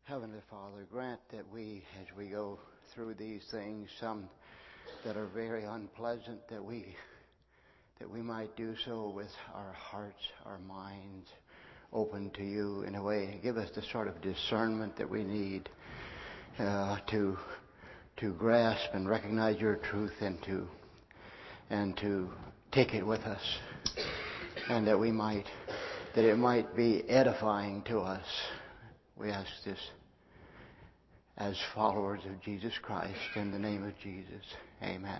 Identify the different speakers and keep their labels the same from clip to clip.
Speaker 1: Heavenly Father, grant that we, as we go through these things, some that are very unpleasant, that we might do so with our hearts, our minds open to you in a way. Give us the sort of discernment that we need to grasp and recognize your truth and to take it with us, and that it might be edifying to us. We ask this as followers of Jesus Christ in the name of Jesus. Amen.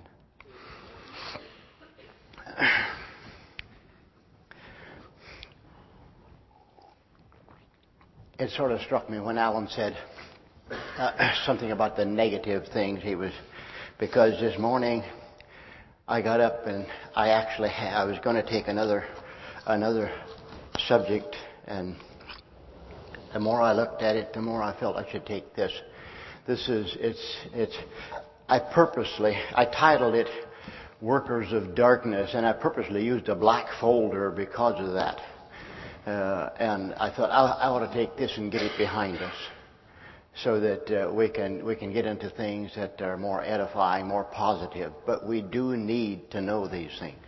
Speaker 1: It sort of struck me when Alan said something about the negative things because this morning I got up and I was going to take another subject, and the more I looked at it, the more I felt I should take this. I titled it Workers of Darkness, and I purposely used a black folder because of that. And I thought I ought to take this and get it behind us, so that we can get into things that are more edifying, more positive. But we do need to know these things.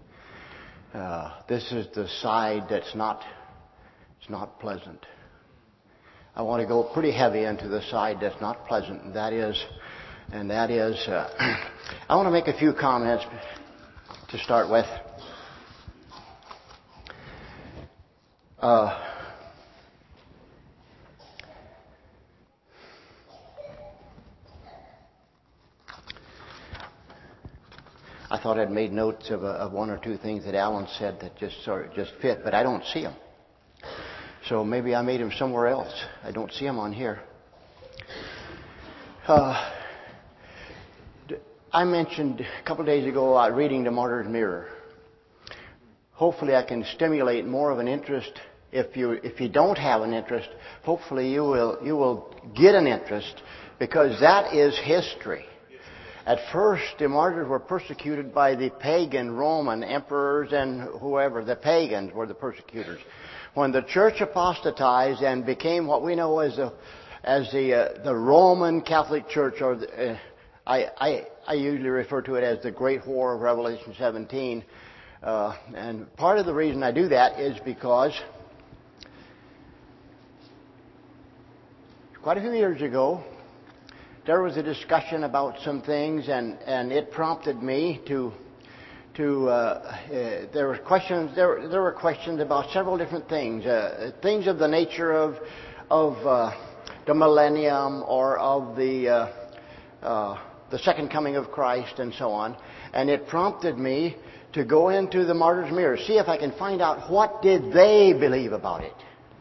Speaker 1: This is the side it's not pleasant. I want to go pretty heavy into the side that's not pleasant, and that is, I want to make a few comments to start with. I thought I'd made notes of one or two things that Alan said that just fit, but I don't see them. So maybe I made them somewhere else. I don't see them on here. I mentioned a couple of days ago reading the Martyr's Mirror. Hopefully I can stimulate more of an interest. If you don't have an interest, hopefully you will get an interest, because that is history. At first, the martyrs were persecuted by the pagan Roman emperors and whoever. The pagans were the persecutors. When the church apostatized and became what we know as the Roman Catholic Church, or I usually refer to it as the Great War of Revelation 17. And part of the reason I do that is because quite a few years ago, there was a discussion about some things, and it prompted me there were questions about several different things, things of the nature of the millennium, or of the second coming of Christ, and so on. And it prompted me to go into the Martyr's Mirror, see if I can find out what did they believe about it.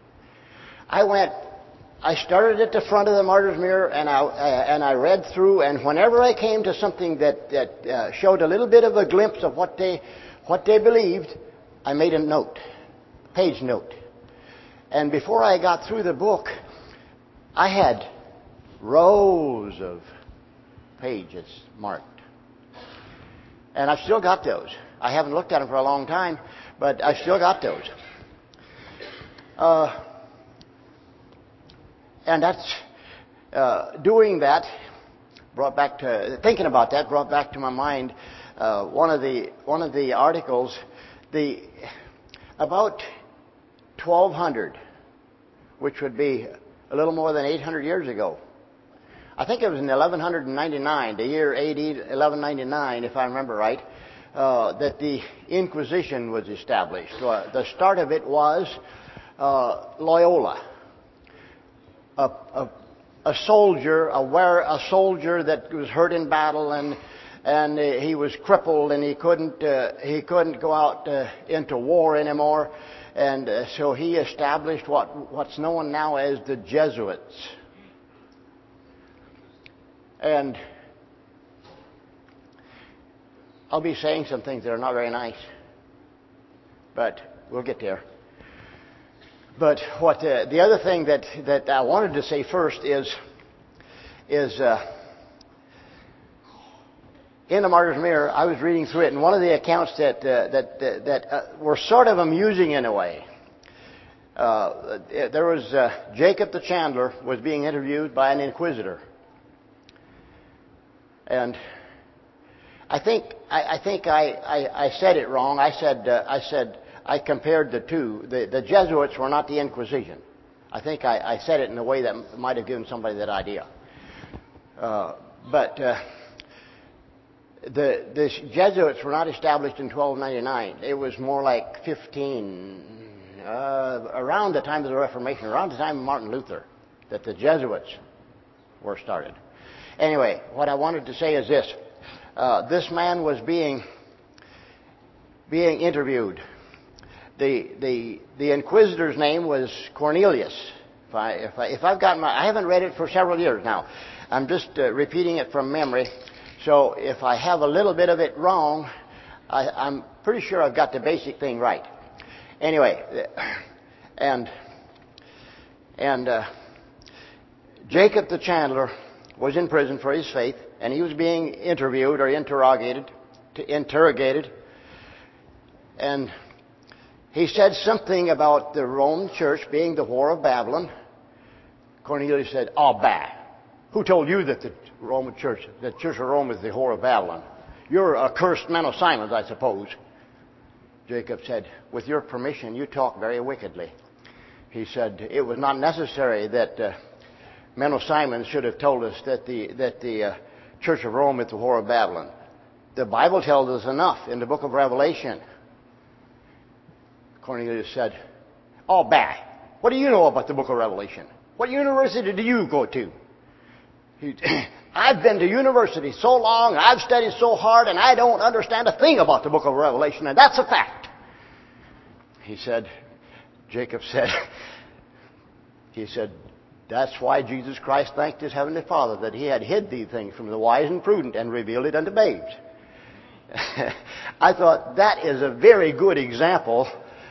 Speaker 1: I started at the front of the Martyr's Mirror, and I read through, and whenever I came to something that showed a little bit of a glimpse of what they believed, I made a page note. And before I got through the book, I had rows of pages marked. And I've still got those. I haven't looked at them for a long time, but I still got those. And that's doing that brought back to my mind one of the articles, about 1200, which would be a little more than 800 years ago. I think it was in 1199, the year AD 1199, if I remember right, that the Inquisition was established. The start of it was Loyola. A soldier that was hurt in battle, and he was crippled, and he couldn't go out into war anymore, and so he established what's known now as the Jesuits. And I'll be saying some things that are not very nice, but we'll get there. But the other thing that I wanted to say first is in the Martyr's Mirror, I was reading through it, and one of the accounts that were sort of amusing in a way there was Jacob the Chandler was being interviewed by an inquisitor, and I think I said it wrong. I said I compared the two. The Jesuits were not the Inquisition. I think I said it in a way that might have given somebody that idea. But the Jesuits were not established in 1299. It was more like 15. Around the time of the Reformation, around the time of Martin Luther, that the Jesuits were started. Anyway, what I wanted to say is this. This man was being interviewed. The inquisitor's name was Cornelius. If I've got I haven't read it for several years now. I'm just repeating it from memory. So if I have a little bit of it wrong, I'm pretty sure I've got the basic thing right. Anyway, and Jacob the Chandler was in prison for his faith, and he was being interviewed or interrogated, and he said something about the Roman Church being the whore of Babylon. Cornelius said, "Oh, bah! Who told you that the Roman Church, the Church of Rome, is the whore of Babylon? You're a cursed man of Simons, I suppose." Jacob said, "With your permission, you talk very wickedly." He said, "It was not necessary that Menno Simon should have told us that the Church of Rome is the whore of Babylon. The Bible tells us enough in the book of Revelation." Cornelius said, "Oh, bah! What do you know about the book of Revelation? What university do you go to?" "I've been to university so long, I've studied so hard, and I don't understand a thing about the book of Revelation, and that's a fact." Jacob said, "That's why Jesus Christ thanked his heavenly Father that he had hid these things from the wise and prudent and revealed it unto babes." I thought that is a very good example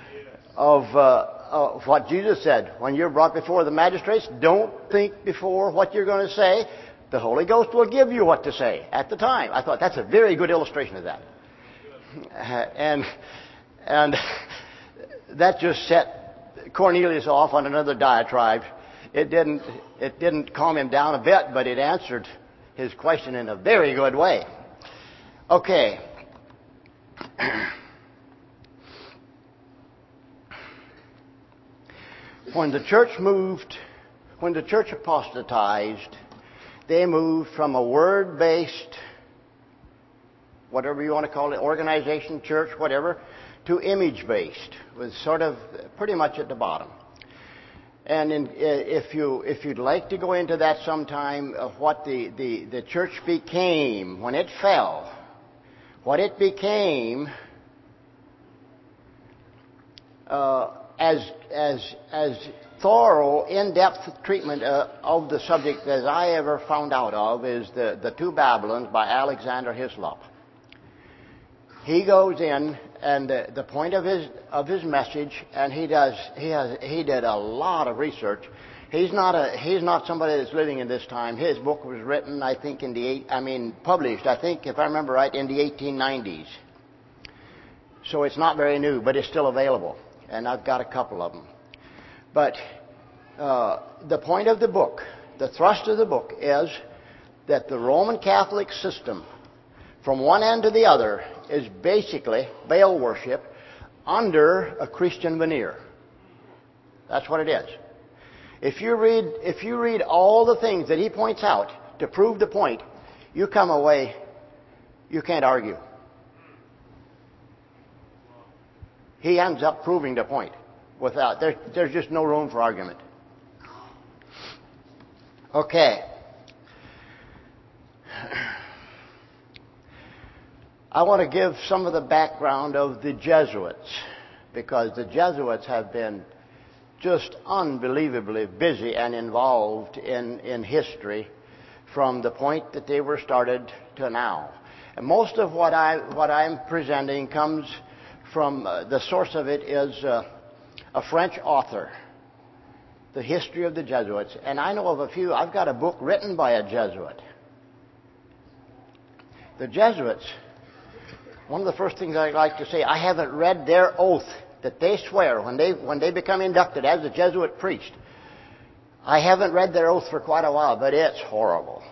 Speaker 1: of what Jesus said. When you're brought before the magistrates, don't think before what you're going to say. The Holy Ghost will give you what to say at the time. I thought that's a very good illustration of that. And that just set Cornelius off on another diatribe. It didn't calm him down a bit, but it answered his question in a very good way. Okay. When the church apostatized, they moved from a word-based, whatever you want to call it, organization, church, whatever, to image-based, was sort of pretty much at the bottom. And if you'd like to go into that sometime, what the church became when it fell, what it became as thorough, in-depth treatment of the subject as I ever found out of is the Two Babylons by Alexander Hislop. He goes in, and the point of his message, and he did a lot of research. He's not somebody that's living in this time. His book was written, I think, published, I think, if I remember right, in the 1890s. So it's not very new, but it's still available, and I've got a couple of them. But the point of the book, the thrust of the book, is that the Roman Catholic system, from one end to the other, is basically Baal worship under a Christian veneer. That's what it is. If you read all the things that he points out to prove the point, you come away, you can't argue. He ends up proving the point. There's just no room for argument. Okay. I want to give some of the background of the Jesuits, because the Jesuits have been just unbelievably busy and involved in history from the point that they were started to now. And most of what I'm presenting comes from, the source of it is a French author, The History of the Jesuits. And I know of a few. I've got a book written by a Jesuit. The Jesuits, one of the first things I'd like to say, I haven't read their oath that they swear when they become inducted as a Jesuit priest. I haven't read their oath for quite a while, but it's horrible.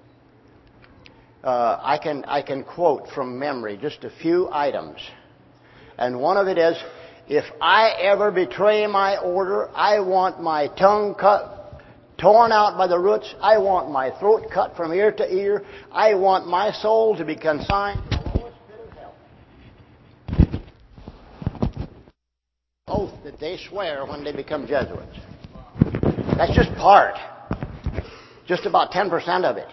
Speaker 1: I can quote from memory just a few items. And one of it is, if I ever betray my order, I want my tongue torn out by the roots. I want my throat cut from ear to ear. I want my soul to be consigned to the lowest pit of hell. Oath that they swear when they become Jesuits. That's just part. Just about 10% of it.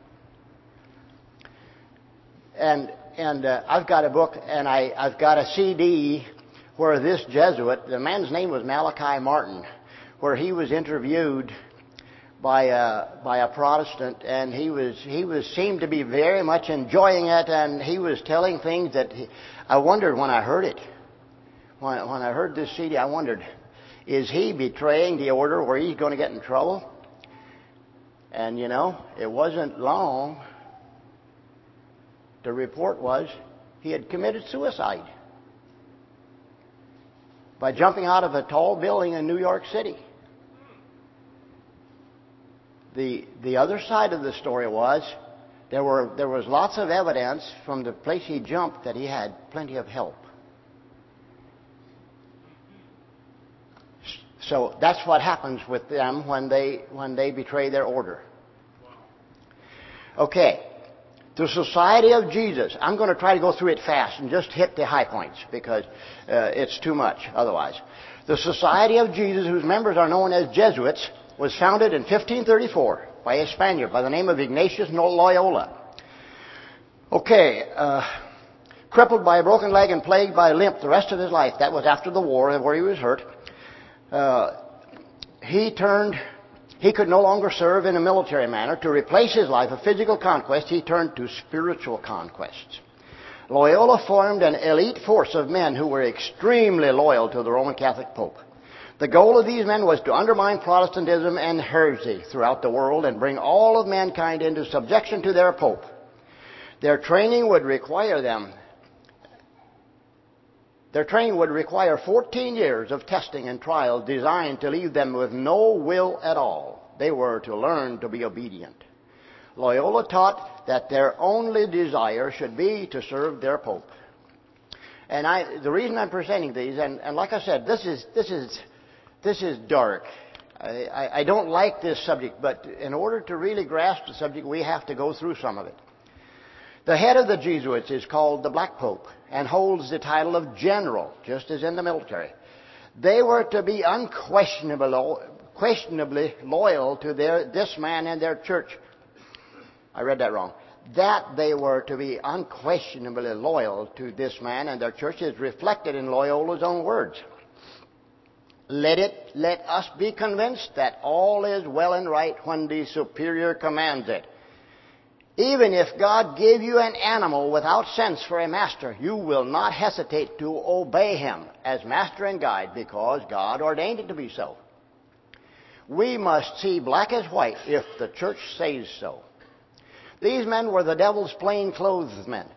Speaker 1: And I've got a book and I've got a CD where this Jesuit, the man's name was Malachi Martin, where he was interviewed by a Protestant, and he seemed to be very much enjoying it, and he was telling things that I wondered when I heard it. When I heard this CD, I wondered, is he betraying the order where he's going to get in trouble? And it wasn't long. The report was he had committed suicide by jumping out of a tall building in New York City. The other side of the story was there was lots of evidence from the place he jumped that he had plenty of help. So that's what happens with them when they betray their order. Okay. The Society of Jesus. I'm going to try to go through it fast and just hit the high points because it's too much otherwise. The Society of Jesus, whose members are known as Jesuits, was founded in 1534 by a Spaniard by the name of Ignatius Loyola. Okay, crippled by a broken leg and plagued by limp the rest of his life. That was after the war where he was hurt. He could no longer serve in a military manner. To replace his life of physical conquest, he turned to spiritual conquests. Loyola formed an elite force of men who were extremely loyal to the Roman Catholic Pope. The goal of these men was to undermine Protestantism and heresy throughout the world and bring all of mankind into subjection to their Pope. Their training would require 14 years of testing and trials designed to leave them with no will at all. They were to learn to be obedient. Loyola taught that their only desire should be to serve their Pope. And the reason I'm presenting these, and like I said, this is dark. I don't like this subject, but in order to really grasp the subject, we have to go through some of it. The head of the Jesuits is called the Black Pope and holds the title of general, just as in the military. They were to be unquestionably loyal to this man and their church. I read that wrong. That they were to be unquestionably loyal to this man and their church is reflected in Loyola's own words. Let us be convinced that all is well and right when the superior commands it. Even if God gave you an animal without sense for a master, you will not hesitate to obey him as master and guide because God ordained it to be so. We must see black as white if the church says so. These men were the devil's plainclothes men.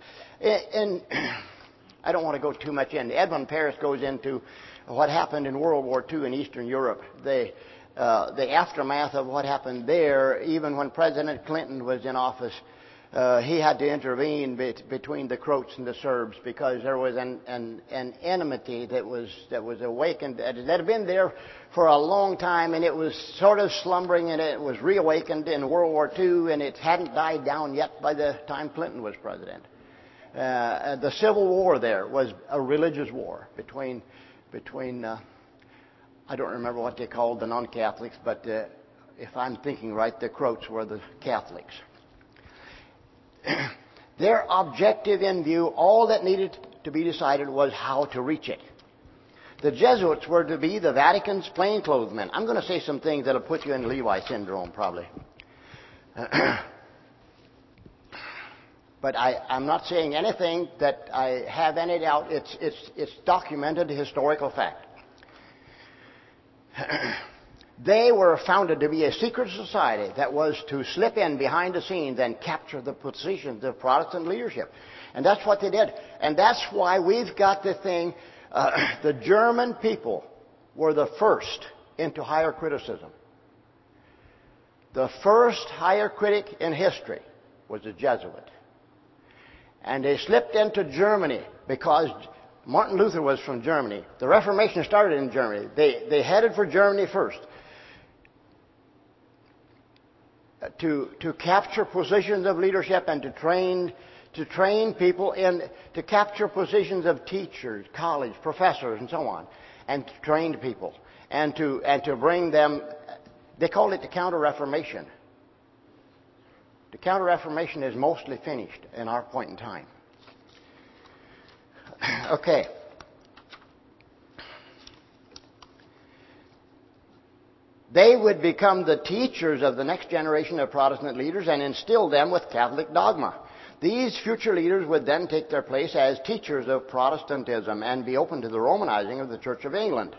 Speaker 1: I don't want to go too much in. Edmund Paris goes into what happened in World War II in Eastern Europe. The aftermath of what happened there, even when President Clinton was in office, he had to intervene between the Croats and the Serbs because there was an enmity that was awakened, that had been there for a long time, and it was sort of slumbering, and it was reawakened in World War II, and it hadn't died down yet by the time Clinton was president. The Civil War there was a religious war between I don't remember what they called the non-Catholics, but if I'm thinking right, the Croats were the Catholics. Their objective in view, all that needed to be decided was how to reach it. The Jesuits were to be the Vatican's plainclothes men. I'm going to say some things that will put you in Levi syndrome, probably. But I'm not saying anything that I have any doubt. It's documented historical fact. They were founded to be a secret society that was to slip in behind the scenes and capture the positions of Protestant leadership. And that's what they did. And that's why we've got the thing The German people were the first into higher criticism. The first higher critic in history was a Jesuit. And they slipped into Germany because Martin Luther was from Germany. The Reformation started in Germany. They headed for Germany first to capture positions of leadership and to train people to capture positions of teachers, college, professors, and so on, and to train people and to bring them. They called it the Counter-Reformation. The Counter-Reformation is mostly finished in our point in time. Okay. They would become the teachers of the next generation of Protestant leaders and instill them with Catholic dogma. These future leaders would then take their place as teachers of Protestantism and be open to the Romanizing of the Church of England.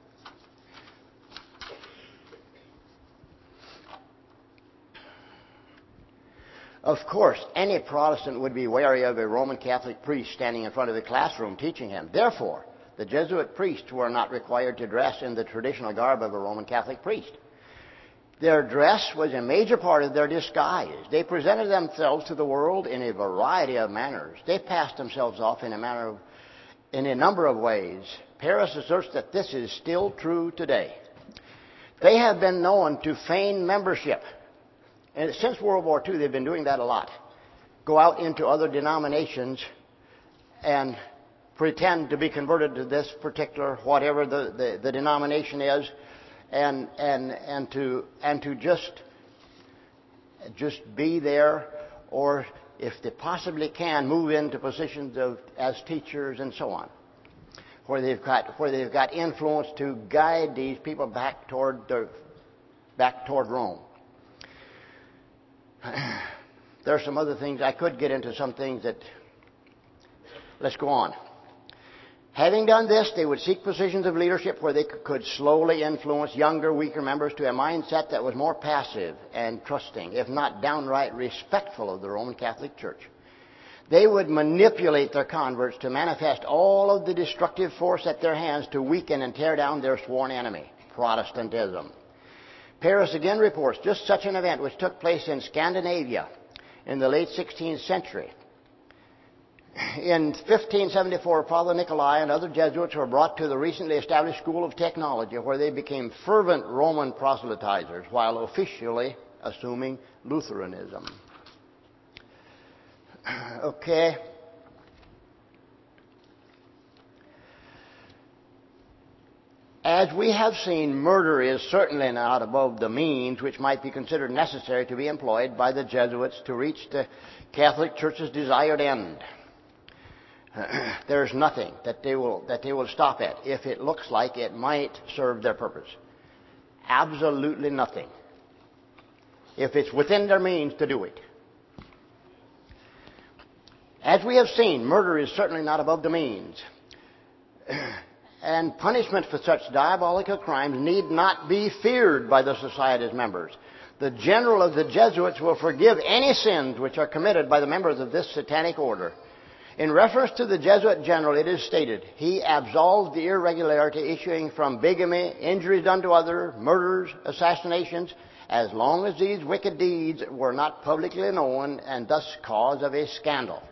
Speaker 1: Of course, any Protestant would be wary of a Roman Catholic priest standing in front of the classroom teaching him. Therefore, the Jesuit priests were not required to dress in the traditional garb of a Roman Catholic priest. Their dress was a major part of their disguise. They presented themselves to the world in a variety of manners. They passed themselves off in a number of ways. Paris asserts that this is still true today. They have been known to feign membership. And since World War II, they've been doing that a lot. Go out into other denominations and pretend to be converted to this particular, whatever the denomination is, and to just be there, or if they possibly can, move into positions as teachers and so on, where they've got influence to guide these people back toward Rome. There are some other things. I could get into some things that... Let's go on. Having done this, they would seek positions of leadership where they could slowly influence younger, weaker members to a mindset that was more passive and trusting, if not downright respectful of the Roman Catholic Church. They would manipulate their converts to manifest all of the destructive force at their hands to weaken and tear down their sworn enemy, Protestantism. Paris again reports just such an event which took place in Scandinavia in the late 16th century. In 1574, Father Nicolai and other Jesuits were brought to the recently established School of Technology, where they became fervent Roman proselytizers while officially assuming Lutheranism. Okay. As we have seen, murder is certainly not above the means which might be considered necessary to be employed by the Jesuits to reach the Catholic Church's desired end. There's nothing that they will stop at if it looks like it might serve their purpose. Absolutely nothing. If it's within their means to do it. As we have seen, murder is certainly not above the means. And punishment for such diabolical crimes need not be feared by the Society's members. The general of the Jesuits will forgive any sins which are committed by the members of this satanic order. In reference to the Jesuit general, it is stated, he absolves the irregularity issuing from bigamy, injuries done to others, murders, assassinations, as long as these wicked deeds were not publicly known and thus cause of a scandal.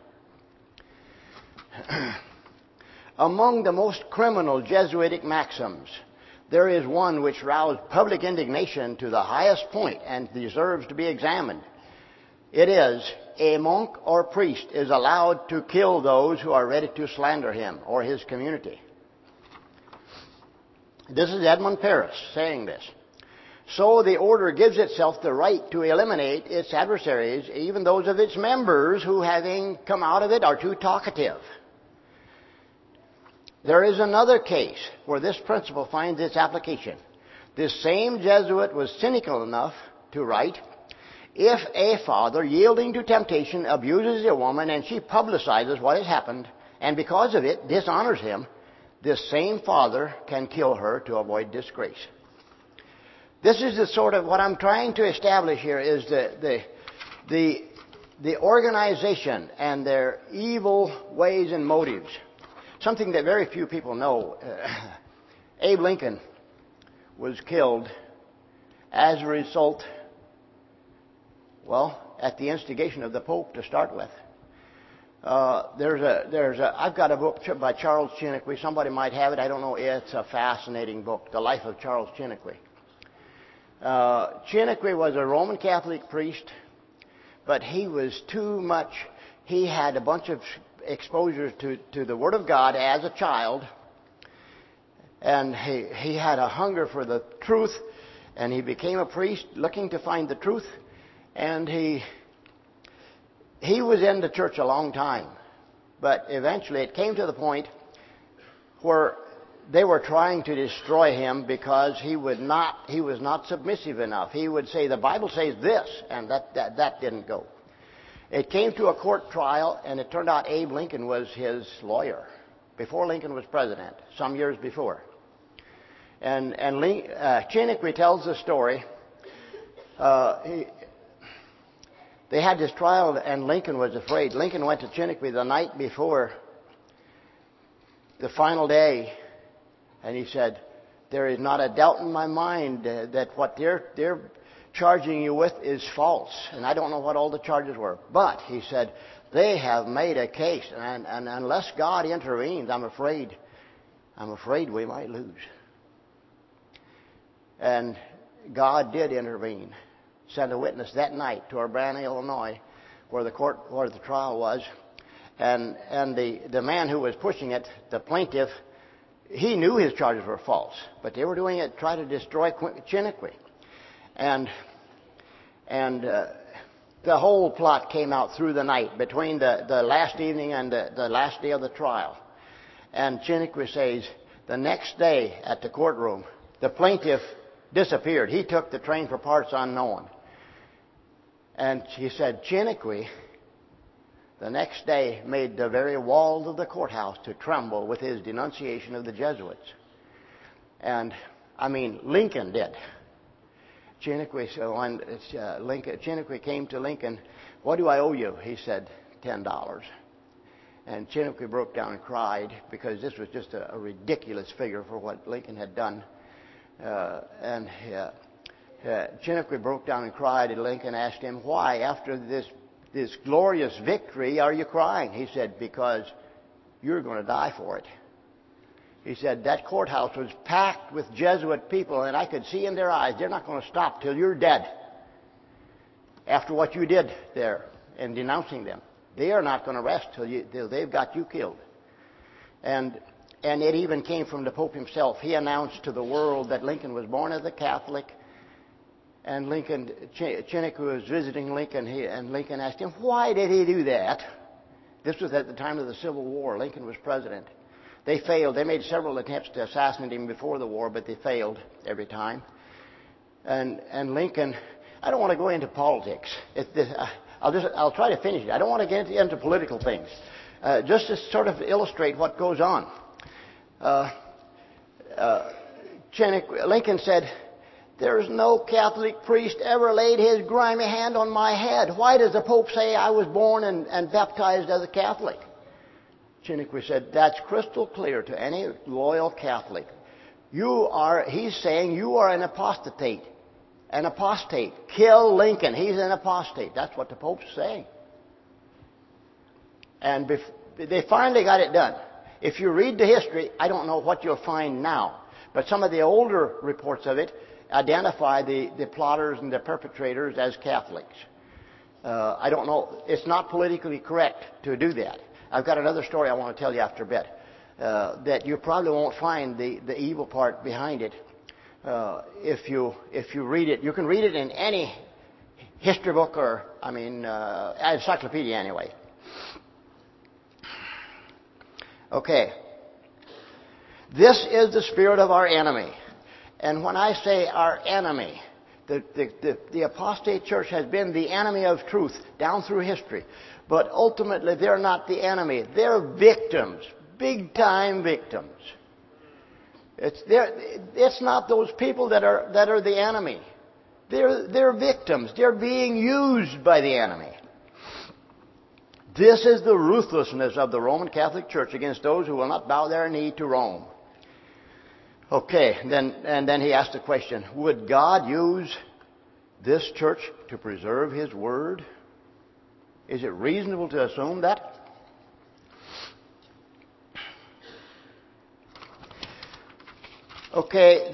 Speaker 1: Among the most criminal Jesuitic maxims, there is one which roused public indignation to the highest point and deserves to be examined. It is, a monk or priest is allowed to kill those who are ready to slander him or his community. This is Edmund Paris saying this. So the order gives itself the right to eliminate its adversaries, even those of its members who, having come out of it, are too talkative. There is another case where this principle finds its application. This same Jesuit was cynical enough to write, if a father, yielding to temptation, abuses a woman and she publicizes what has happened, and because of it dishonors him, this same father can kill her to avoid disgrace. This is the sort of what I'm trying to establish here is the organization and their evil ways and motives Something that very few people know. Abe Lincoln was killed as a result, well, at the instigation of the Pope to start with. I've got a book by Charles Chiniquy. Somebody might have it. I don't know. It's a fascinating book, The Life of Charles Chiniquy. Chiniquy was a Roman Catholic priest, but he was too much. He had a bunch of exposure to the Word of God as a child, and he had a hunger for the truth, and he became a priest looking to find the truth, and he was in the church a long time, but eventually it came to the point where they were trying to destroy him because he was not submissive enough. He would say, the Bible says this, and that didn't go. It came to a court trial, and it turned out Abe Lincoln was his lawyer before Lincoln was president, some years before. And Chiniquy tells the story. They had this trial, and Lincoln was afraid. Lincoln went to Chiniquy the night before the final day, and he said, there is not a doubt in my mind that what they're charging you with is false. And I don't know what all the charges were. But, he said, they have made a case, and unless God intervenes, I'm afraid we might lose. And God did intervene. Sent a witness that night to Urbana, Illinois, where the trial was, and the man who was pushing it, the plaintiff, he knew his charges were false, but they were doing it to try to destroy Chiniquy, and the whole plot came out through the night between the last evening and the last day of the trial. And Chiniquy says the next day at the courtroom, the plaintiff disappeared. He took the train for parts unknown. And he said, Chiniquy, the next day, made the very walls of the courthouse to tremble with his denunciation of the Jesuits. And, Lincoln did. Chiniquy came to Lincoln, what do I owe you? He said, $10. And Chiniquy broke down and cried because this was just a ridiculous figure for what Lincoln had done. Chiniquy broke down and cried, and Lincoln asked him, why, after this glorious victory, are you crying? He said, because you're going to die for it. He said, that courthouse was packed with Jesuit people, and I could see in their eyes, they're not going to stop till you're dead. After what you did there in denouncing them. They are not going to rest till they've got you killed. And it even came from the Pope himself. He announced to the world that Lincoln was born as a Catholic. And Chiniquy was visiting Lincoln, and Lincoln asked him, why did he do that? This was at the time of the Civil War. Lincoln was president. They failed. They made several attempts to assassinate him before the war, but they failed every time. And Lincoln, I don't want to go into politics. I'll try to finish it. I don't want to get into political things. Just to sort of illustrate what goes on. Lincoln said, there's no Catholic priest ever laid his grimy hand on my head. Why does the Pope say I was born and baptized as a Catholic? Chiniquy said, that's crystal clear to any loyal Catholic. He's saying you are an apostate. An apostate. Kill Lincoln. He's an apostate. That's what the Pope's saying. And they finally got it done. If you read the history, I don't know what you'll find now. But some of the older reports of it identify the plotters and the perpetrators as Catholics. I don't know. It's not politically correct to do that. I've got another story I want to tell you after a bit that you probably won't find the evil part behind it if you read it. You can read it in any history book or, encyclopedia anyway. Okay. This is the spirit of our enemy. And when I say our enemy, the apostate church has been the enemy of truth down through history. But ultimately, they're not the enemy. They're victims, big-time victims. It's not those people that are the enemy. They're victims. They're being used by the enemy. This is the ruthlessness of the Roman Catholic Church against those who will not bow their knee to Rome. Okay, then he asked the question, would God use this church to preserve His Word? Is it reasonable to assume that? Okay,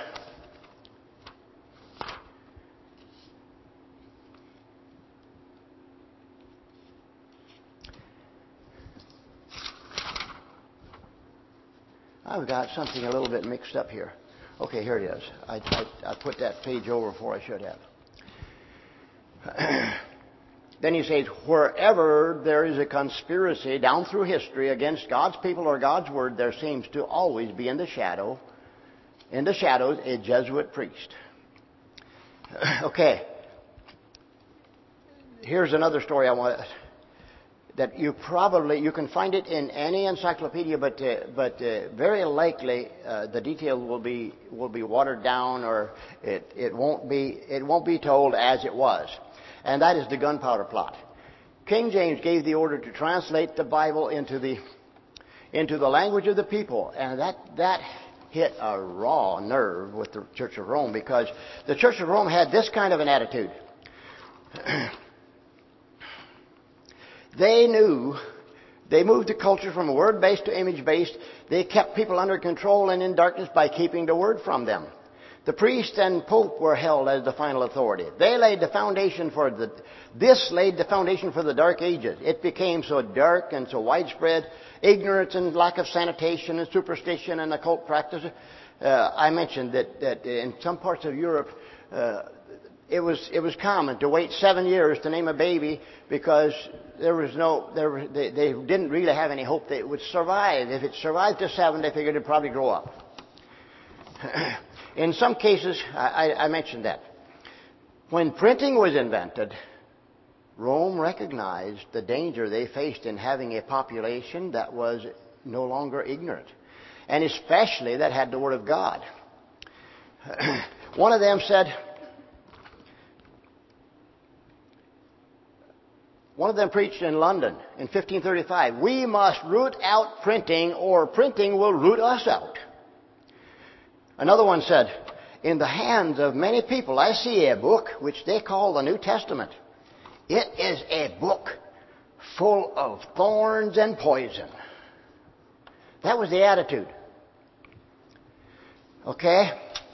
Speaker 1: I've got something a little bit mixed up here. Okay, here it is. I put that page over before I should have. Then he says, wherever there is a conspiracy down through history against God's people or God's Word, there seems to always be in the shadows, a Jesuit priest. Okay. Here's another story I want that you can find it in any encyclopedia, but very likely the detail will be watered down, or it won't be told as it was, and that is the gunpowder plot. King James gave the order to translate the Bible into the language of the people, and that hit a raw nerve with the Church of Rome, because the Church of Rome had this kind of an attitude. They knew they moved the culture from word-based to image-based. They kept people under control and in darkness by keeping the Word from them. The priest and pope were held as the final authority. This laid the foundation for the Dark Ages. It became so dark and so widespread. Ignorance and lack of sanitation and superstition and occult practices. I mentioned that in some parts of Europe, it was common to wait 7 years to name a baby, because they didn't really have any hope that it would survive. If it survived to 7, they figured it'd probably grow up. In some cases, I mentioned that. When printing was invented, Rome recognized the danger they faced in having a population that was no longer ignorant, and especially that had the Word of God. One of them preached in London in 1535, "We must root out printing, or printing will root us out." Another one said, "In the hands of many people I see a book which they call the New Testament. It is a book full of thorns and poison." That was the attitude. Okay?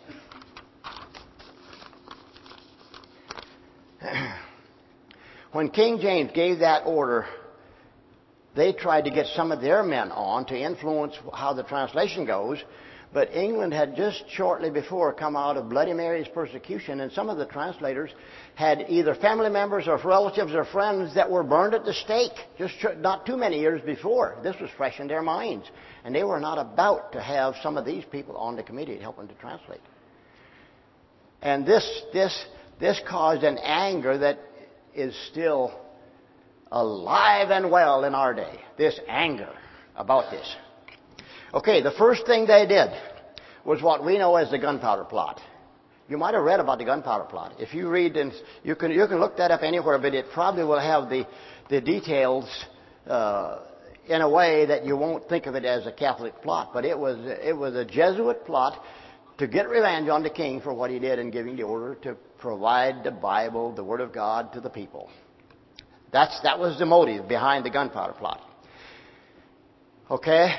Speaker 1: When King James gave that order, they tried to get some of their men on to influence how the translation goes, but England had just shortly before come out of Bloody Mary's persecution, and some of the translators had either family members or relatives or friends that were burned at the stake just not too many years before. This was fresh in their minds, and they were not about to have some of these people on the committee helping to translate. And this caused an anger that is still alive and well in our day. This anger about this. Okay, the first thing they did was what we know as the gunpowder plot. You might have read about the gunpowder plot. If you read, and you can look that up anywhere, but it probably will have the details in a way that you won't think of it as a Catholic plot. But it was a Jesuit plot to get revenge on the king for what he did in giving the order to provide the Bible, the Word of God, to the people. That was the motive behind the gunpowder plot. Okay?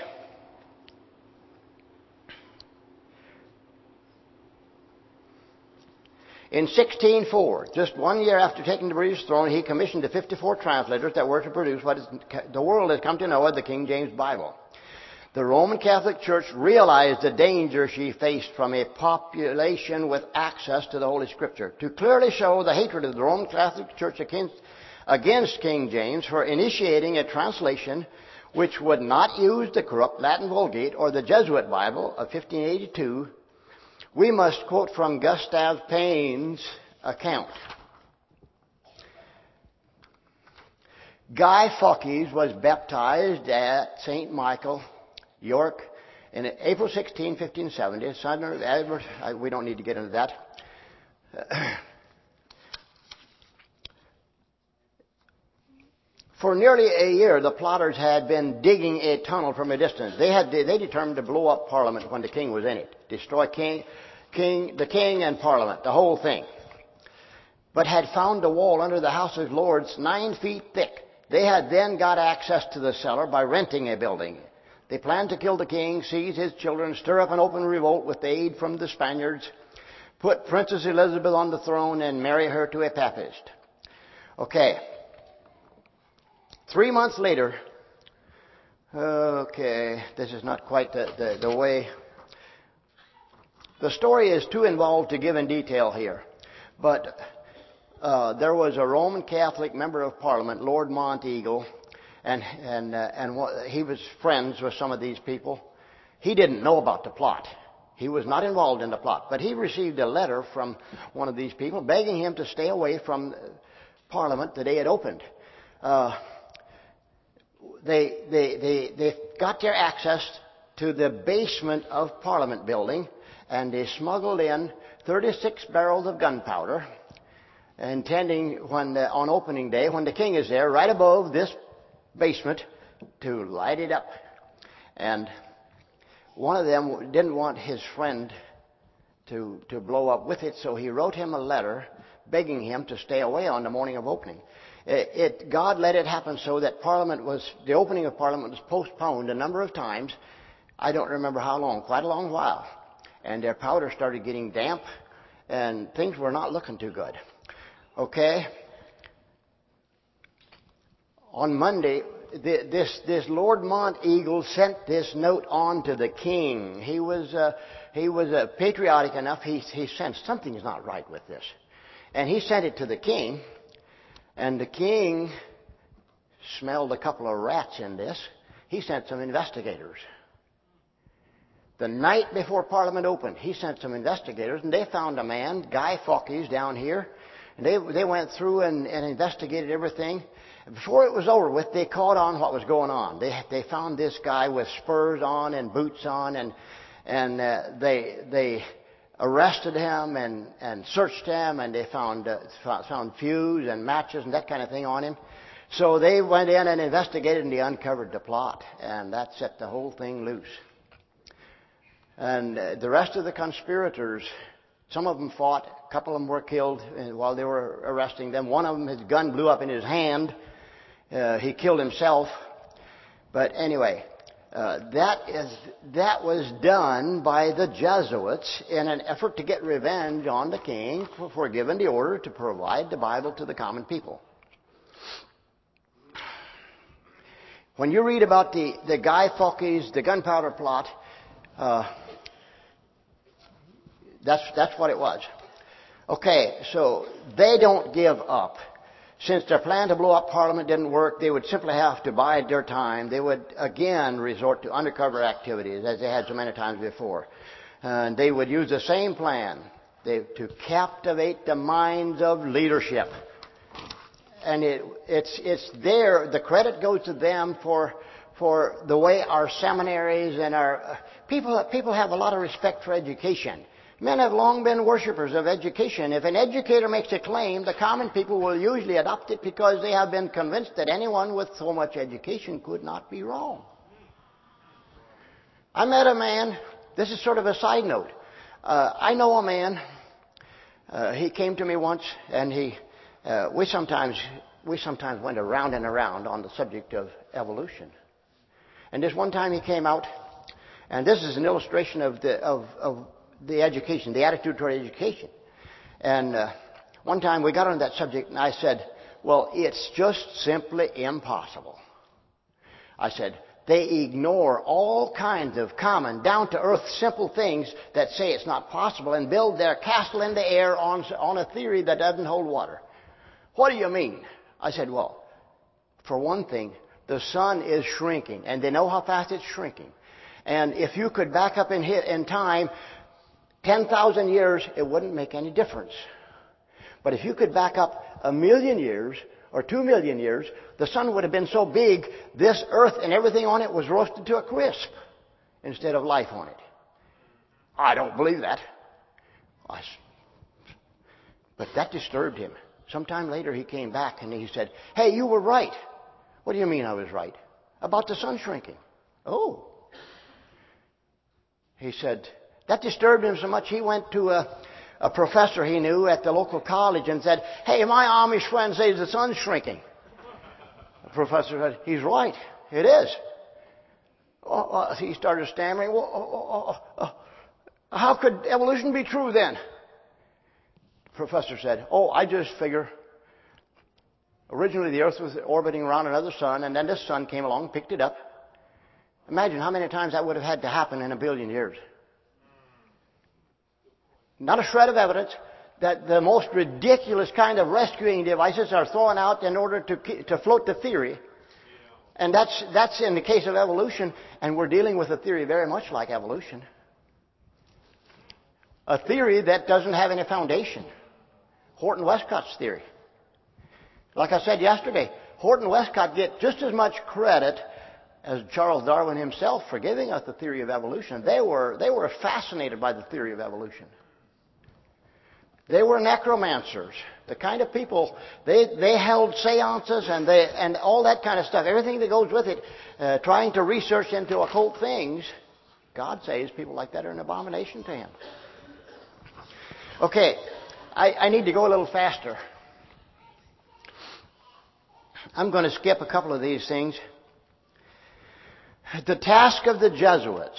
Speaker 1: In 1604, just 1 year after taking the British throne, he commissioned the 54 translators that were to produce what the world has come to know as the King James Bible. The Roman Catholic Church realized the danger she faced from a population with access to the Holy Scripture. To clearly show the hatred of the Roman Catholic Church against King James for initiating a translation which would not use the corrupt Latin Vulgate or the Jesuit Bible of 1582, we must quote from Gustave Payne's account. Guy Fawkes was baptized at St. Michael, York, in April 16, 1570. Son of Edward, we don't need to get into that. For nearly a year, the plotters had been digging a tunnel from a distance. They determined to blow up Parliament when the king was in it. Destroy the king and Parliament, the whole thing. But had found a wall under the House of Lords 9 feet thick. They had then got access to the cellar by renting a building. They planned to kill the king, seize his children, stir up an open revolt with aid from the Spaniards, put Princess Elizabeth on the throne, and marry her to a papist. Okay. 3 months later, this is not quite the way. The story is too involved to give in detail here. But there was a Roman Catholic member of Parliament, Lord Monteagle, and he was friends with some of these people. He didn't know about the plot. He was not involved in the plot. But he received a letter from one of these people begging him to stay away from Parliament the day it opened. They got their access to the basement of Parliament building, and they smuggled in 36 barrels of gunpowder, intending on opening day, when the king is there, right above this basement, to light it up. And one of them didn't want his friend to blow up with it, so he wrote him a letter begging him to stay away on the morning of opening. God let it happen so that the opening of Parliament was postponed a number of times. I don't remember how long, quite a long while. And their powder started getting damp, and things were not looking too good. Okay? On Monday, this Lord Monteagle sent this note on to the king. He was patriotic enough. He sensed something is not right with this. And he sent it to the king. And the king smelled a couple of rats in this. He sent some investigators. The night before Parliament opened, he sent some investigators, and they found a man, Guy Fawkes, down here. And they went through and investigated everything. And before it was over with, they caught on what was going on. They found this guy with spurs on and boots on, and they arrested him and searched him, and they found fuse and matches and that kind of thing on him. So they went in and investigated, and they uncovered the plot, and that set the whole thing loose. And the rest of the conspirators, some of them fought, a couple of them were killed while they were arresting them. One of them, his gun blew up in his hand. He killed himself. But anyway, that was done by the Jesuits in an effort to get revenge on the king for giving the order to provide the Bible to the common people. When you read about the Guy Fawkes, the gunpowder plot, that's what it was. Okay, so they don't give up. Since their plan to blow up Parliament didn't work, they would simply have to bide their time. They would again resort to undercover activities, as they had so many times before. And they would use the same plan to captivate the minds of leadership. And it's there. The credit goes to them for the way our seminaries and our people have a lot of respect for education. Men have long been worshippers of education. If an educator makes a claim, the common people will usually adopt it because they have been convinced that anyone with so much education could not be wrong. I met a man, this is sort of a side note. I know a man, he came to me once, and we sometimes went around and around on the subject of evolution. And this one time he came out, and this is an illustration of the education, the attitude toward education. And one time we got on that subject, and I said, well, it's just simply impossible. I said, they ignore all kinds of common, down-to-earth, simple things that say it's not possible and build their castle in the air on a theory that doesn't hold water. What do you mean? I said, well, for one thing, the sun is shrinking, and they know how fast it's shrinking. And if you could back up in time 10,000 years, it wouldn't make any difference. But if you could back up 1,000,000 years or 2,000,000 years, the sun would have been so big, this earth and everything on it was roasted to a crisp instead of life on it. I don't believe that. But that disturbed him. Sometime later he came back and he said, hey, you were right. What do you mean I was right? About the sun shrinking. Oh. He said, that disturbed him so much he went to a professor he knew at the local college and said, hey, my Amish friend says the sun's shrinking. The professor said, he's right. It is. He started stammering. How could evolution be true then? The professor said, I just figure originally the Earth was orbiting around another sun, and then this sun came along and picked it up. Imagine how many times that would have had to happen in a billion years. Not a shred of evidence that the most ridiculous kind of rescuing devices are thrown out in order to float the theory. And that's in the case of evolution, and we're dealing with a theory very much like evolution. A theory that doesn't have any foundation. Horton Westcott's theory. Like I said yesterday, Horton Westcott get just as much credit as Charles Darwin himself for giving us the theory of evolution. They were fascinated by the theory of evolution. They were necromancers, the kind of people, they held seances and all that kind of stuff, everything that goes with it, trying to research into occult things. God says people like that are an abomination to Him. Okay, I need to go a little faster. I'm going to skip a couple of these things. The task of the Jesuits.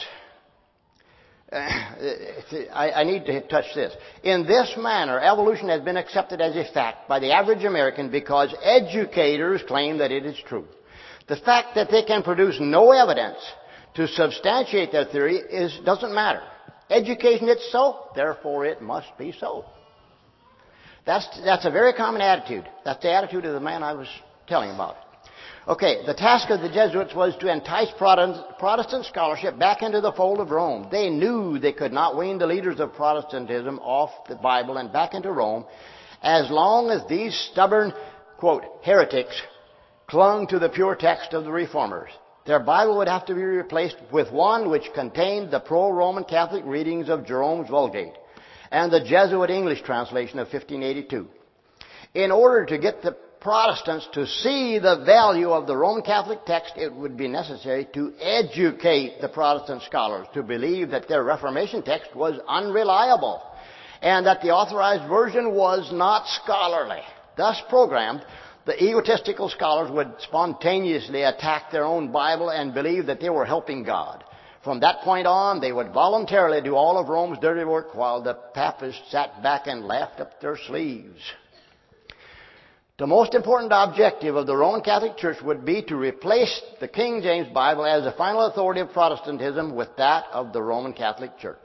Speaker 1: I need to touch this. In this manner, evolution has been accepted as a fact by the average American because educators claim that it is true. The fact that they can produce no evidence to substantiate their theory doesn't matter. Education, it's so, therefore it must be so. That's a very common attitude. That's the attitude of the man I was telling about. Okay, the task of the Jesuits was to entice Protestant scholarship back into the fold of Rome. They knew they could not wean the leaders of Protestantism off the Bible and back into Rome as long as these stubborn, quote, heretics clung to the pure text of the Reformers. Their Bible would have to be replaced with one which contained the pro-Roman Catholic readings of Jerome's Vulgate and the Jesuit English translation of 1582. In order to get the Protestants to see the value of the Roman Catholic text, it would be necessary to educate the Protestant scholars to believe that their Reformation text was unreliable and that the authorized version was not scholarly. Thus programmed, the egotistical scholars would spontaneously attack their own Bible and believe that they were helping God. From that point on, they would voluntarily do all of Rome's dirty work while the Papists sat back and laughed up their sleeves. The most important objective of the Roman Catholic Church would be to replace the King James Bible as the final authority of Protestantism with that of the Roman Catholic Church.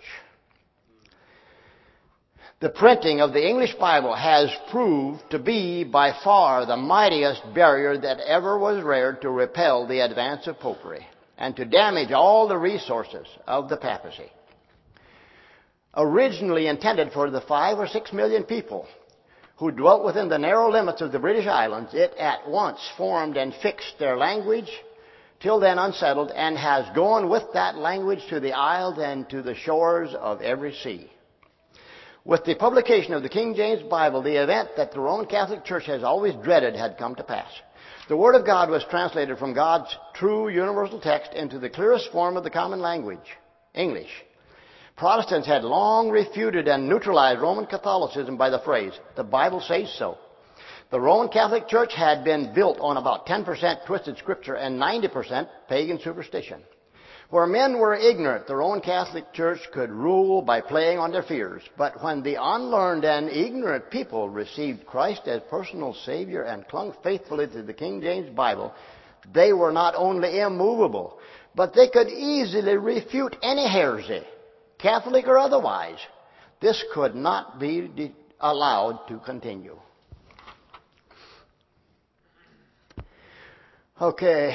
Speaker 1: The printing of the English Bible has proved to be by far the mightiest barrier that ever was reared to repel the advance of popery and to damage all the resources of the papacy. Originally intended for the 5 or 6 million people who dwelt within the narrow limits of the British Islands, it at once formed and fixed their language, till then unsettled, and has gone with that language to the isles and to the shores of every sea. With the publication of the King James Bible, the event that the Roman Catholic Church has always dreaded had come to pass. The Word of God was translated from God's true universal text into the clearest form of the common language, English. Protestants had long refuted and neutralized Roman Catholicism by the phrase, "The Bible says so." The Roman Catholic Church had been built on about 10% twisted scripture and 90% pagan superstition. Where men were ignorant, the Roman Catholic Church could rule by playing on their fears. But when the unlearned and ignorant people received Christ as personal Savior and clung faithfully to the King James Bible, they were not only immovable, but they could easily refute any heresy, Catholic or otherwise. This could not be allowed to continue. Okay.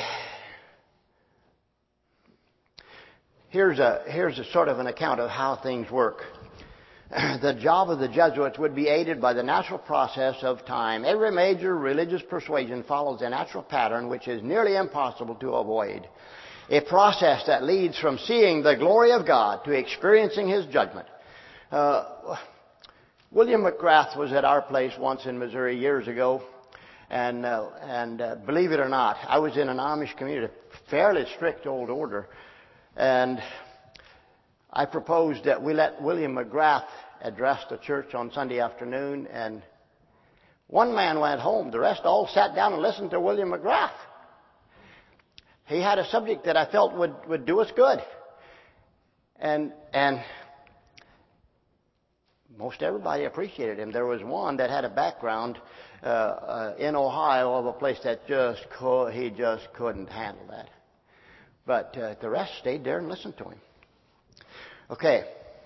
Speaker 1: Here's a sort of an account of how things work. The job of the Jesuits would be aided by the natural process of time. Every major religious persuasion follows a natural pattern which is nearly impossible to avoid. A process that leads from seeing the glory of God to experiencing His judgment. William McGrath was at our place once in Missouri years ago, And believe it or not, I was in an Amish community, fairly strict old order, and I proposed that we let William McGrath address the church on Sunday afternoon, and one man went home. The rest all sat down and listened to William McGrath. He had a subject that I felt would do us good. And most everybody appreciated him. There was one that had a background in Ohio of a place that he just couldn't handle that. But the rest stayed there and listened to him. Okay.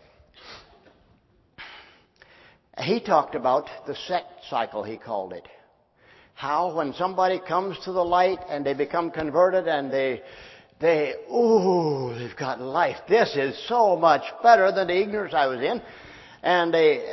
Speaker 1: He talked about the sect cycle, he called it. How when somebody comes to the light and they become converted and they've got life. This is so much better than the ignorance I was in. And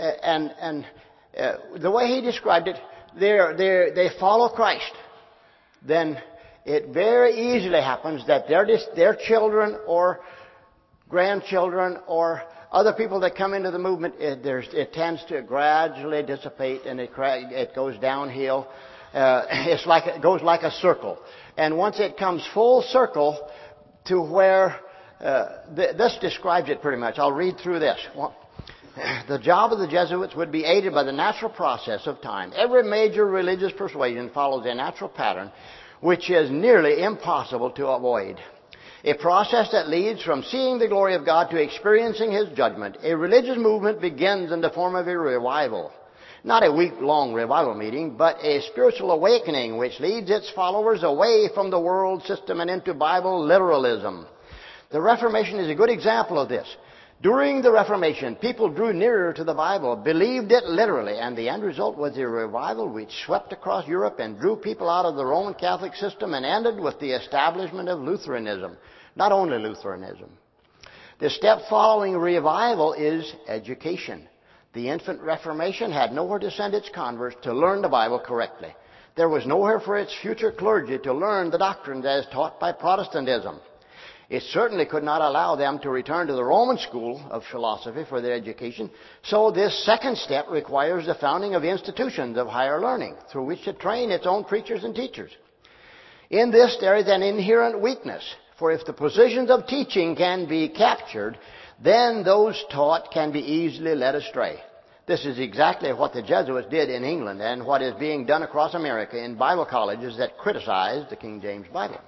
Speaker 1: the way he described it, they follow Christ. Then it very easily happens that their children or grandchildren or other people that come into the movement, it tends to gradually dissipate and it goes downhill. It goes like a circle. And once it comes full circle to where, this describes it pretty much. I'll read through this. The job of the Jesuits would be aided by the natural process of time. Every major religious persuasion follows a natural pattern which is nearly impossible to avoid. A process that leads from seeing the glory of God to experiencing His judgment. A religious movement begins in the form of a revival. Not a week-long revival meeting, but a spiritual awakening which leads its followers away from the world system and into Bible literalism. The Reformation is a good example of this. During the Reformation, people drew nearer to the Bible, believed it literally, and the end result was a revival which swept across Europe and drew people out of the Roman Catholic system and ended with the establishment of Lutheranism. Not only Lutheranism. The step following revival is education. The infant Reformation had nowhere to send its converts to learn the Bible correctly. There was nowhere for its future clergy to learn the doctrines as taught by Protestantism. It certainly could not allow them to return to the Roman school of philosophy for their education. So this second step requires the founding of institutions of higher learning through which to train its own preachers and teachers. In this there is an inherent weakness. For if the positions of teaching can be captured, then those taught can be easily led astray. This is exactly what the Jesuits did in England and what is being done across America in Bible colleges that criticize the King James Bible.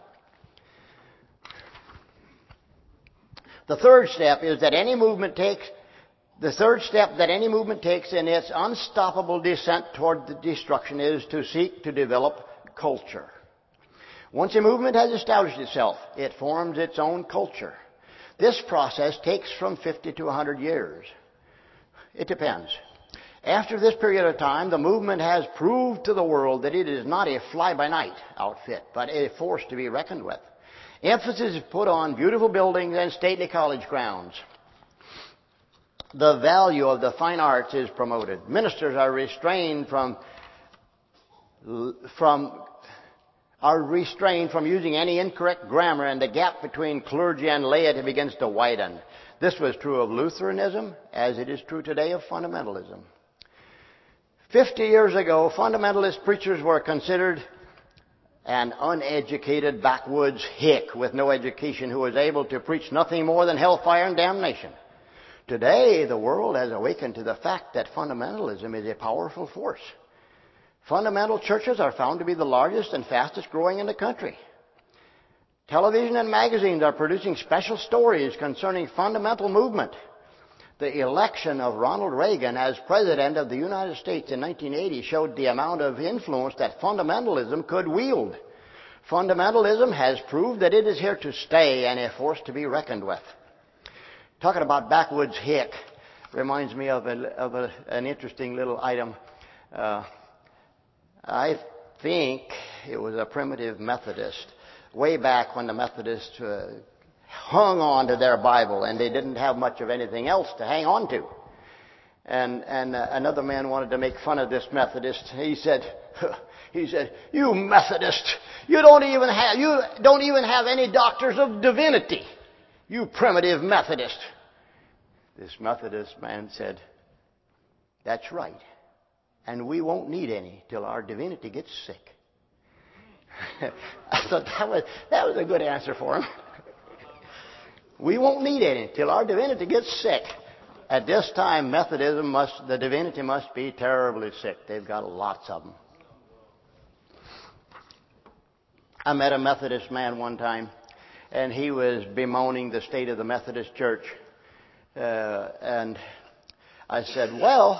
Speaker 1: The third step that any movement takes in its unstoppable descent toward the destruction is to seek to develop culture. Once a movement has established itself, it forms its own culture. This process takes from 50 to 100 years. It depends. After this period of time, the movement has proved to the world that it is not a fly-by-night outfit, but a force to be reckoned with. Emphasis is put on beautiful buildings and stately college grounds. The value of the fine arts is promoted. Ministers are restrained from using any incorrect grammar, and the gap between clergy and laity begins to widen. This was true of Lutheranism, as it is true today of fundamentalism. 50 years ago, fundamentalist preachers were considered an uneducated backwoods hick with no education who was able to preach nothing more than hellfire and damnation. Today, the world has awakened to the fact that fundamentalism is a powerful force. Fundamental churches are found to be the largest and fastest growing in the country. Television and magazines are producing special stories concerning fundamental movement. The election of Ronald Reagan as President of the United States in 1980 showed the amount of influence that fundamentalism could wield. Fundamentalism has proved that it is here to stay and a force to be reckoned with. Talking about backwoods hick reminds me of an interesting little item. I think it was a primitive Methodist, way back when the Methodists hung on to their Bible and they didn't have much of anything else to hang on to. And another man wanted to make fun of this Methodist. He said, "You Methodists, you don't even have any doctors of divinity. You primitive Methodist." This Methodist man said, "That's right. and we won't need any till our divinity gets sick. I thought that was a good answer for him. We won't need any till our divinity gets sick. At this time, the divinity must be terribly sick. They've got lots of them. I met a Methodist man one time, and he was bemoaning the state of the Methodist Church. And I said,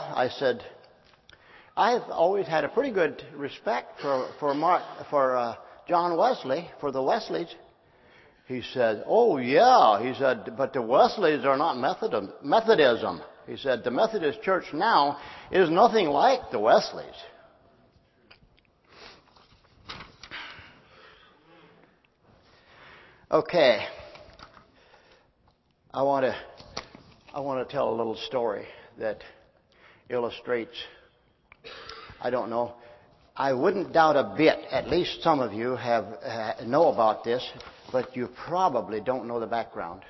Speaker 1: I've always had a pretty good respect for John Wesley, for the Wesleys. He said, oh yeah. He said, but the Wesleys are not Methodism. He said, the Methodist Church now is nothing like the Wesleys. Okay. I want to tell a little story that illustrates, I don't know, I wouldn't doubt a bit, at least some of you know about this, but you probably don't know the background.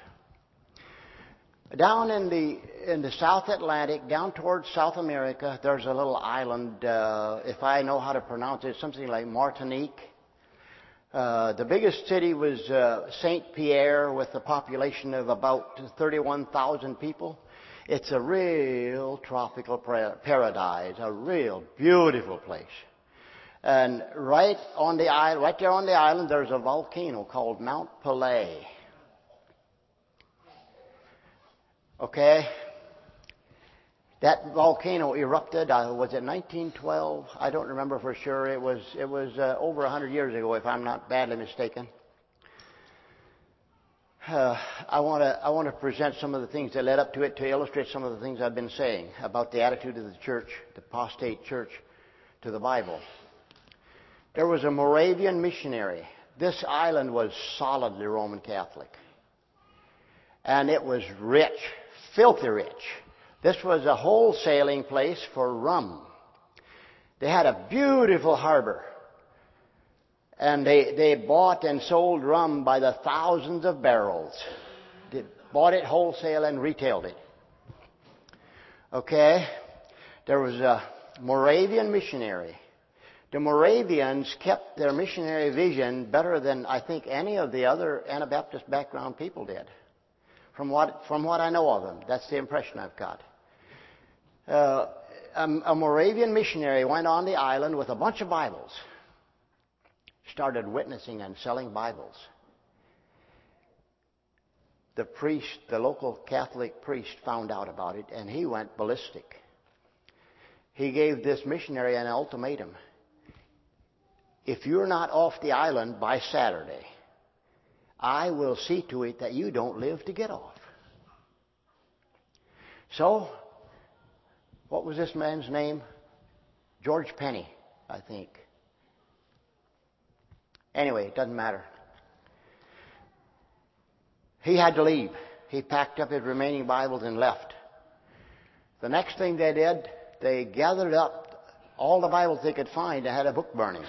Speaker 1: Down in the South Atlantic, down towards South America, there's a little island, if I know how to pronounce it, something like Martinique. The biggest city was Saint Pierre, with a population of about 31,000 people. It's a real tropical paradise, a real beautiful place. And right there on the island, there's a volcano called Mount Pelée. Okay? That volcano erupted, was it 1912? I don't remember for sure. It was over 100 years ago, if I'm not badly mistaken. I want to present some of the things that led up to it to illustrate some of the things I've been saying about the attitude of the church, the apostate church, to the Bible. There was a Moravian missionary. This island was solidly Roman Catholic. And it was rich, filthy rich. This was a wholesaling place for rum. They had a beautiful harbor. And they bought and sold rum by the thousands of barrels. They bought it wholesale and retailed it. Okay? There was a Moravian missionary. The Moravians kept their missionary vision better than I think any of the other Anabaptist background people did. From what I know of them. That's the impression I've got. A Moravian missionary went on the island with a bunch of Bibles. Started witnessing and selling Bibles. The local Catholic priest found out about it, and he went ballistic. He gave this missionary an ultimatum. If you're not off the island by Saturday, I will see to it that you don't live to get off. So, what was this man's name? George Penny, I think. Anyway, it doesn't matter. He had to leave. He packed up his remaining Bibles and left. The next thing they did, they gathered up all the Bibles they could find and had a book burning.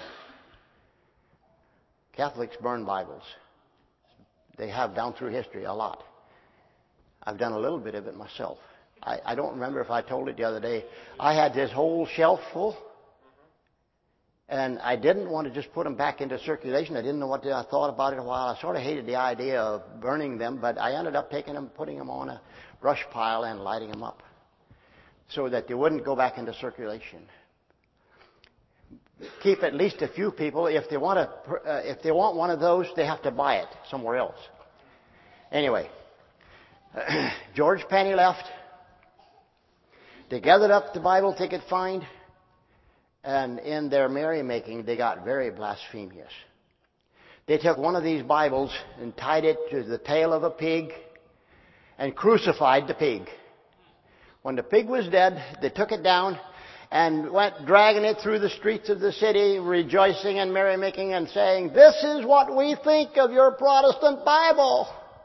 Speaker 1: Catholics burn Bibles. They have down through history a lot. I've done a little bit of it myself. I don't remember if I told it the other day. I had this whole shelf full, and I didn't want to just put them back into circulation. I didn't know what I thought about it a while. I sort of hated the idea of burning them, but I ended up taking them, putting them on a brush pile and lighting them up so that they wouldn't go back into circulation. Keep at least a few people. If they want one of those, they have to buy it somewhere else. Anyway, George Penny left. They gathered up the Bible they could find, and in their merrymaking, they got very blasphemous. They took one of these Bibles and tied it to the tail of a pig and crucified the pig. When the pig was dead, they took it down and went dragging it through the streets of the city, rejoicing and merrymaking and saying, "This is what we think of your Protestant Bible."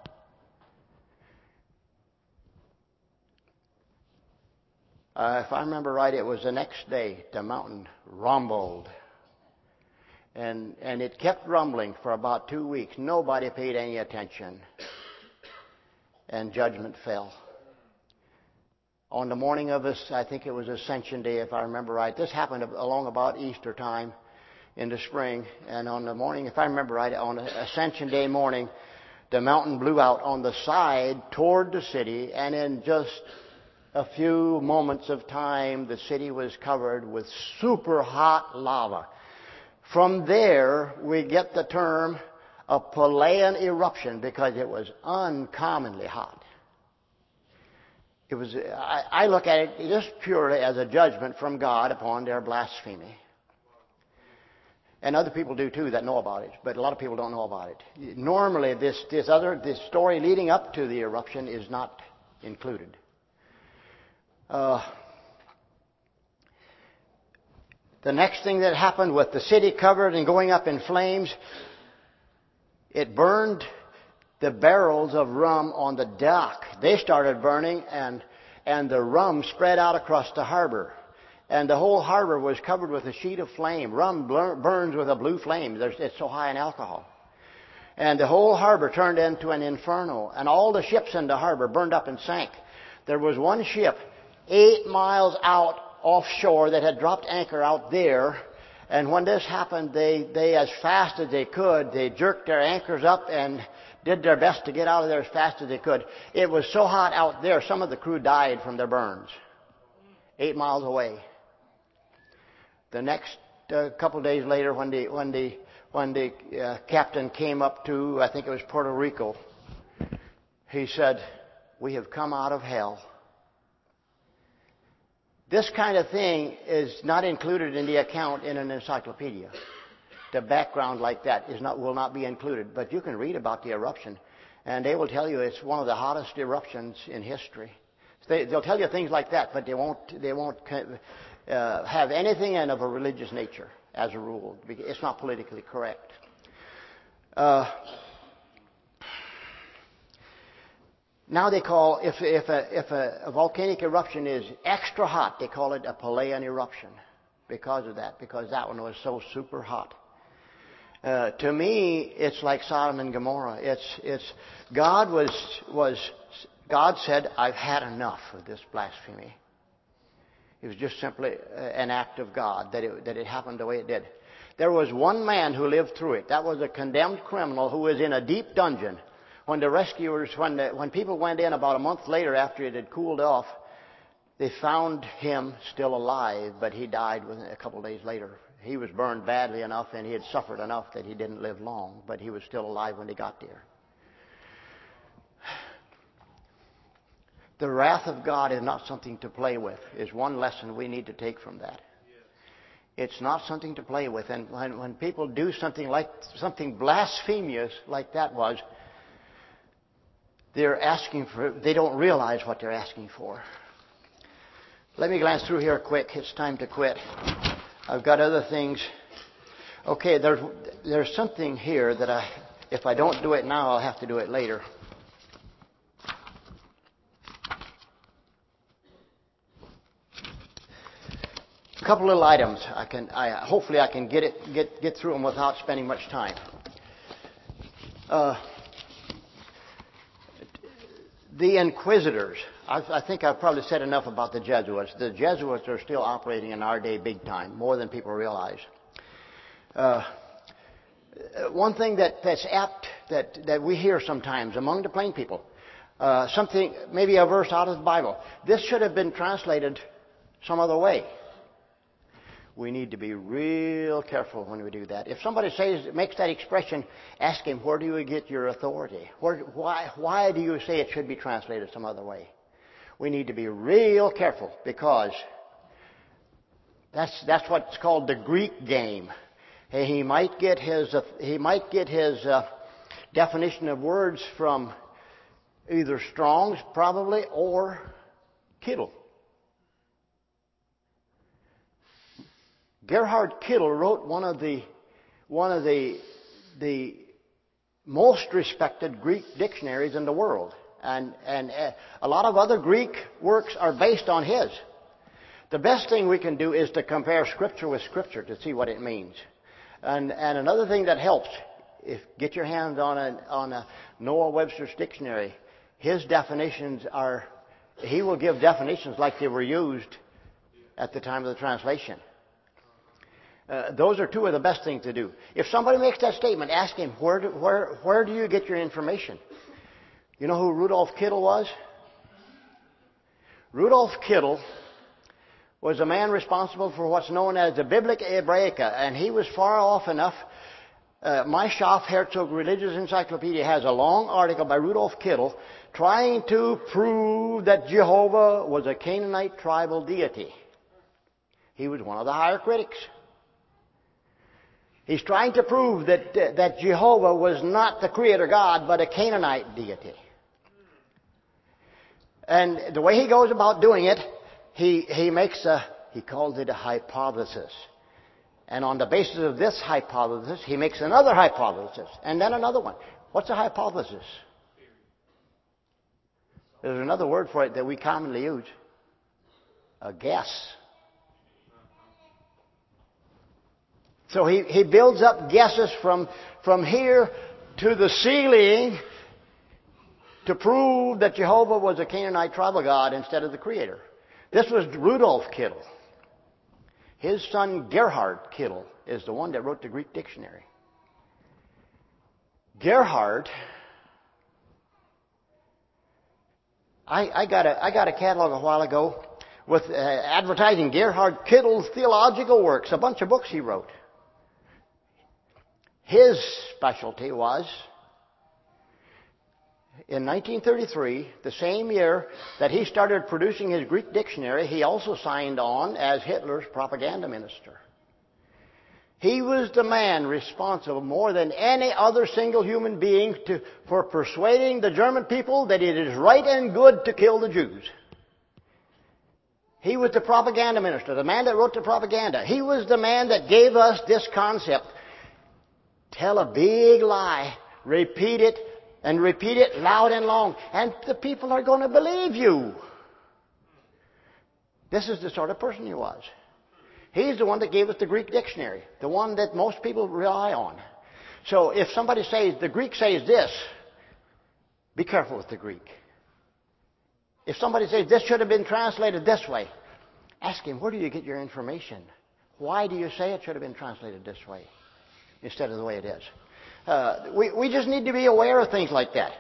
Speaker 1: If I remember right, it was the next day the mountain rumbled. And it kept rumbling for about 2 weeks. Nobody paid any attention. And judgment fell. On the morning of I think it was Ascension Day, if I remember right. This happened along about Easter time in the spring. And on the morning, if I remember right, on Ascension Day morning, the mountain blew out on the side toward the city, and in just a few moments of time, the city was covered with super hot lava. From there, we get the term a Palaean eruption because it was uncommonly hot. It was. I look at it just purely as a judgment from God upon their blasphemy. And other people do too that know about it, but a lot of people don't know about it. Normally, this story leading up to the eruption is not included. The next thing that happened with the city covered and going up in flames, it burned the barrels of rum on the dock. They started burning, and the rum spread out across the harbor. And the whole harbor was covered with a sheet of flame. Rum burns with a blue flame. It's so high in alcohol. And the whole harbor turned into an inferno. And all the ships in the harbor burned up and sank. There was one ship 8 miles out offshore that had dropped anchor out there. And when this happened, they as fast as they could, they jerked their anchors up and did their best to get out of there as fast as they could. It was so hot out there, some of the crew died from their burns. 8 miles away. The next couple of days later, when the captain came up to, I think it was Puerto Rico, he said, "We have come out of hell." This kind of thing is not included in the account in an encyclopedia. The background like that will not be included. But you can read about the eruption, and they will tell you it's one of the hottest eruptions in history. They'll tell you things like that, but they won't have anything of a religious nature as a rule. It's not politically correct. Now they call, if a volcanic eruption is extra hot, they call it a Palaean eruption because of that, because that one was so super hot. To me, it's like Sodom and Gomorrah. God said, "I've had enough of this blasphemy." It was just simply an act of God that it happened the way it did. There was one man who lived through it. That was a condemned criminal who was in a deep dungeon. When the rescuers, when people went in about a month later after it had cooled off, they found him still alive, but he died a couple of days later. He was burned badly enough and he had suffered enough that he didn't live long, but he was still alive when they got there. The wrath of God is not something to play with, is one lesson we need to take from that. It's not something to play with. And when people do something blasphemous like that was, they don't realize what they're asking for. Let me glance through here quick. It's time to quit. I've got other things. Okay, there's something here that if I don't do it now, I'll have to do it later. A couple little items. Hopefully I can get through them without spending much time. The inquisitors. I think I've probably said enough about the Jesuits. The Jesuits are still operating in our day big time, more than people realize. One thing that's apt that we hear sometimes among the plain people, something, maybe a verse out of the Bible. This should have been translated some other way. We need to be real careful when we do that. If somebody makes that expression, ask him, where do you get your authority? Why do you say it should be translated some other way? We need to be real careful because that's what's called the Greek game. He might get his definition of words from either Strong's probably or Kittle. Gerhard Kittel wrote one of the most respected Greek dictionaries in the world, and a lot of other Greek works are based on his. The best thing we can do is to compare Scripture with Scripture to see what it means. And another thing that helps, get your hands on a Noah Webster's dictionary. His definitions are he will give definitions like they were used at the time of the translation. Those are two of the best things to do. If somebody makes that statement, ask him, where do you get your information? You know who Rudolf Kittel was? Rudolf Kittel was a man responsible for what's known as the Biblia Hebraica, and he was far off enough. My Schaff Herzog Religious Encyclopedia has a long article by Rudolf Kittel trying to prove that Jehovah was a Canaanite tribal deity. He was one of the higher critics. He's trying to prove that Jehovah was not the Creator God, but a Canaanite deity. And the way he goes about doing it, he calls it a hypothesis. And on the basis of this hypothesis, he makes another hypothesis, and then another one. What's a hypothesis? There's another word for it that we commonly use. A guess. So he builds up guesses from here to the ceiling to prove that Jehovah was a Canaanite tribal god instead of the Creator. This was Rudolf Kittel. His son Gerhard Kittel is the one that wrote the Greek dictionary. Gerhard, I got a catalog a while ago with advertising Gerhard Kittel's theological works, a bunch of books he wrote. His specialty was, in 1933, the same year that he started producing his Greek dictionary, he also signed on as Hitler's propaganda minister. He was the man responsible more than any other single human being for persuading the German people that it is right and good to kill the Jews. He was the propaganda minister, the man that wrote the propaganda. He was the man that gave us this concept. Tell a big lie, repeat it, and repeat it loud and long, and the people are going to believe you. This is the sort of person he was. He's the one that gave us the Greek dictionary, the one that most people rely on. So if somebody says, the Greek says this, be careful with the Greek. If somebody says, this should have been translated this way, ask him, where do you get your information? Why do you say it should have been translated this way instead of the way it is? We just need to be aware of things like that.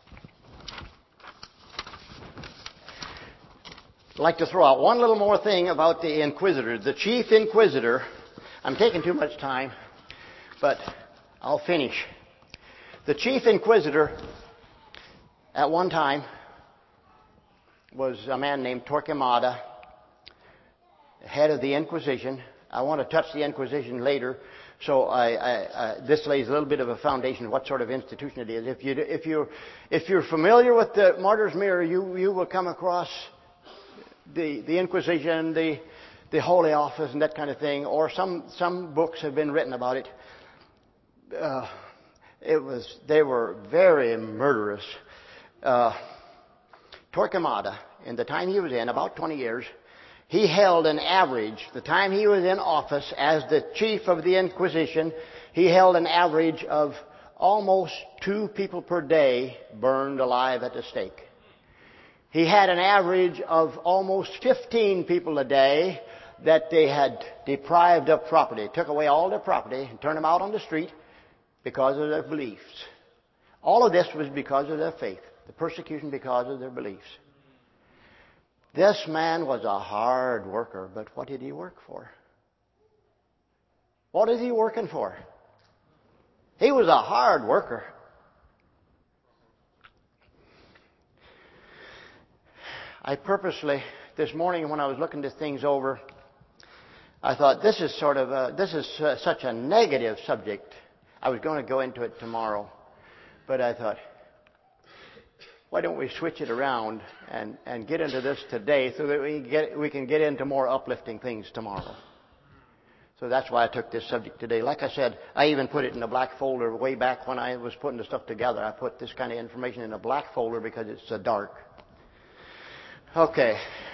Speaker 1: I'd like to throw out one little more thing about the inquisitor. The chief inquisitor, I'm taking too much time, but I'll finish. The chief inquisitor at one time was a man named Torquemada, head of the Inquisition. I want to touch the Inquisition later. So this lays a little bit of a foundation of what sort of institution it is. If you're familiar with the Martyr's Mirror, you will come across the Inquisition, the Holy Office, and that kind of thing. Or some books have been written about it. They were very murderous. Torquemada, in the time he was in, about 20 years. He held an average, the time he was in office as the chief of the Inquisition, he held an average of almost 2 people per day burned alive at the stake. He had an average of almost 15 people a day that they had deprived of property, took away all their property and turned them out on the street because of their beliefs. All of this was because of their faith, the persecution because of their beliefs. This man was a hard worker, but what did he work for? What is he working for? He was a hard worker. I purposely, this morning when I was looking these things over, I thought this is such a negative subject. I was going to go into it tomorrow, but I thought, why don't we switch it around and get into this today so that we can get into more uplifting things tomorrow. So that's why I took this subject today. Like I said, I even put it in a black folder way back when I was putting the stuff together. I put this kind of information in a black folder because it's so dark. Okay.